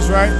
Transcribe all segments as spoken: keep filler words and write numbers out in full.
That's right.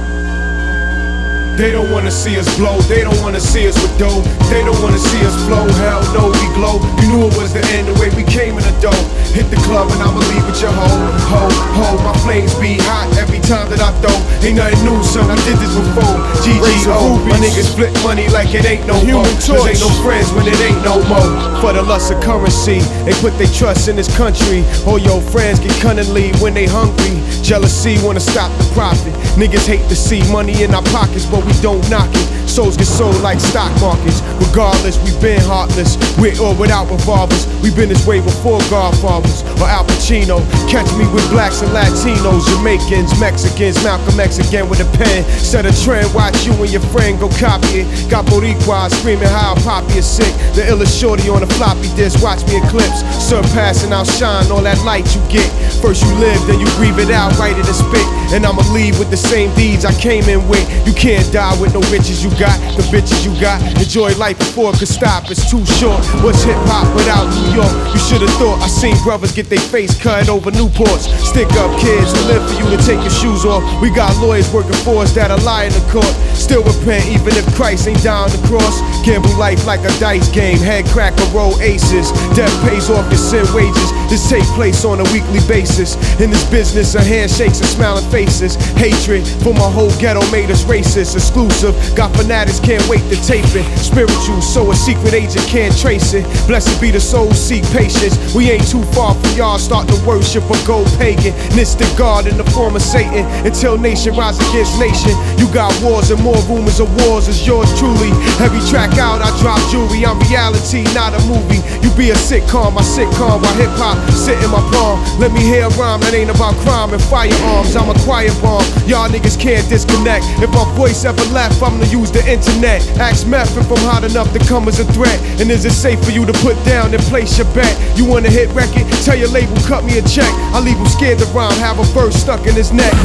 They don't wanna see us blow, they don't wanna see us with dough. They don't wanna see us flow, hell no, we glow. You knew it was the end, the way we came in the dough. Hit the club and I'ma leave with your hoe, ho, ho. My flames be hot every time that I throw. Ain't nothing new, son, I did this before. G G O, my niggas flip money like it ain't no more. Cause ain't no friends when it ain't no more. For the lust of currency, they put their trust in this country. All your friends get cunningly when they hungry. Jealousy wanna stop the profit. Niggas hate to see money in our pockets, but we don't knock it. Souls get sold like stock markets. Regardless, we been heartless, with or without revolvers. We been this way before Godfathers or Al Pacino. Catch me with blacks and Latinos, Jamaicans, Mexicans, Malcolm X again with a pen. Set a trend, watch you and your friend go copy it. Got Boricuas screaming how Poppy is sick. The illest shorty on the floppy disk, watch me eclipse. Surpass and outshine all that light you get. First you live, then you breathe it out, write it and spit. And I'ma leave with the same deeds I came in with. You can't die with no riches you got, the bitches you got. Enjoy life before it could stop, it's too short. What's hip hop without New York? You should've thought I seen brothers get their face cut over Newports. Stick up kids who live for you to take your shoes off. We got lawyers working for us that'll lie in the court. Still repent even if Christ ain't down the cross. Gamble life like a dice game, head cracker roll aces. Death pays off your sin wages. This take place on a weekly basis. In this business of handshakes and smiling faces. Hatred for my whole ghetto made us racist. Exclusive, got fanatics can't wait to tape it. Spiritual, so a secret agent can't trace it. Blessed be the souls seek patience. We ain't too far from y'all starting to worship a gold pagan. Mystic God in the form of Satan. Until nation rise against nation. You got wars and more rumors of wars is yours truly. Every track out I drop jewelry. I'm reality, not a movie. You be a sitcom, my sitcom while hip hop sit in my palm. Let me hear a rhyme that ain't about crime and firearms. I'm a quiet bomb. Y'all niggas can't disconnect. If my voice ever left, I'm gonna use the internet. Ask Meth if I'm hot enough to come as a threat. And is it safe for you to put down and place your bet? You want a hit record? Tell your label, cut me a check. I leave him scared to rhyme, have a verse stuck in his neck.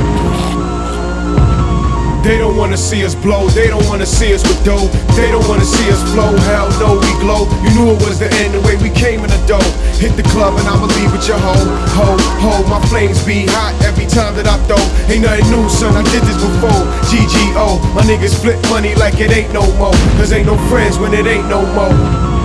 They don't wanna see us blow, they don't wanna see us with dough. They don't wanna see us flow, hell no, we glow. You knew it was the end, the way we came in the dough. Hit the club and I'ma leave with your hoe, ho, ho. My flames be hot every time that I throw. Ain't nothing new, son, I did this before. G G O, my niggas flip money like it ain't no more. Cause ain't no friends when it ain't no more.